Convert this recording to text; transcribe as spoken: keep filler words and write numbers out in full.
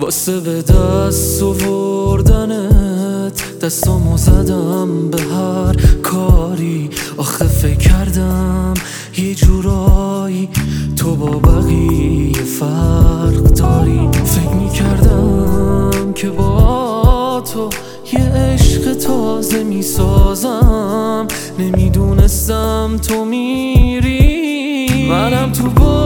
واسه به دست آوردنت دستامو زدم به هر کاری. آخه فکر کردم یه جورایی تو با بقیه فرق داری. فکر میکردم که با تو یه عشق تازه میسازم، نمیدونستم تو میری. منم تو با